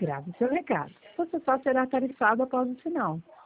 Grave seu recado. Você só será tarifado após o sinal.